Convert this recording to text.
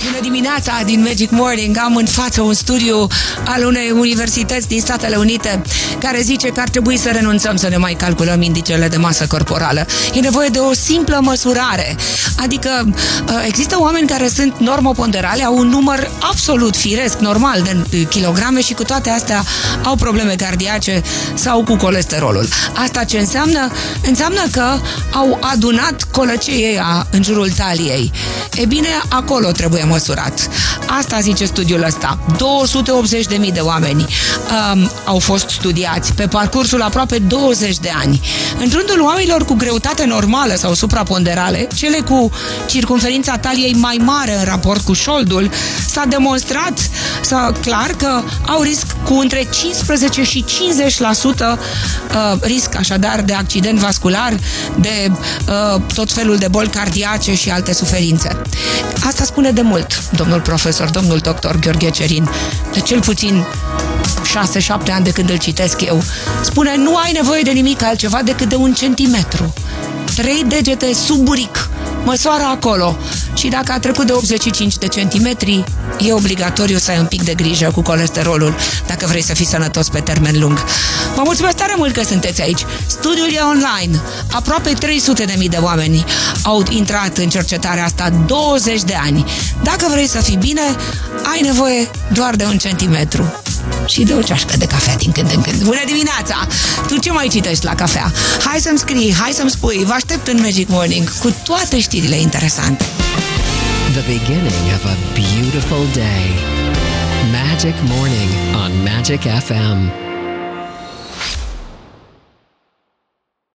Bună dimineața din Magic Morning. Am în față un studiu al unei universități din Statele Unite care zice că ar trebui să renunțăm să ne mai calculăm indicele de masă corporală. E nevoie de o simplă măsurare. Adică există oameni care sunt normoponderale, au un număr absolut firesc, normal de kilograme și cu toate astea au probleme cardiace sau cu colesterolul. Asta ce înseamnă? Înseamnă că au adunat colăcei în jurul taliei. E bine, acolo trebuie măsurat. Asta zice studiul ăsta. 280.000 de oameni au fost studiați pe parcursul aproape 20 de ani. În rândul oamenilor cu greutate normală sau supraponderale, cele cu circumferința taliei mai mare în raport cu șoldul, s-a demonstrat clar că au risc cu între 15 și 50% risc așadar de accident vascular, de tot felul de boli cardiace și alte suferințe. Asta spune de mult domnul profesor, domnul doctor Gheorghe Cerin, de cel puțin 6-7 ani de când îl citesc eu. Spune, nu ai nevoie de nimic altceva decât de 1 centimetru. 3 degete sub buric. Măsoară acolo. Și dacă a trecut de 85 de centimetri, e obligatoriu să ai un pic de grijă cu colesterolul, dacă vrei să fii sănătos pe termen lung. Vă mulțumesc tare mult că sunteți aici. Studiul e online. Aproape 300.000 de oameni au intrat în cercetarea asta 20 de ani. Dacă vrei să fii bine, ai nevoie doar de 1 centimetru. Și de o ceașcă de cafea din când în când. Bună dimineața! Tu ce mai citești la cafea? Hai să-mi scrii, hai să-mi spui. Vă aștept în Magic Morning cu toate știrile interesante. The beginning of a beautiful day. Magic Morning on Magic FM.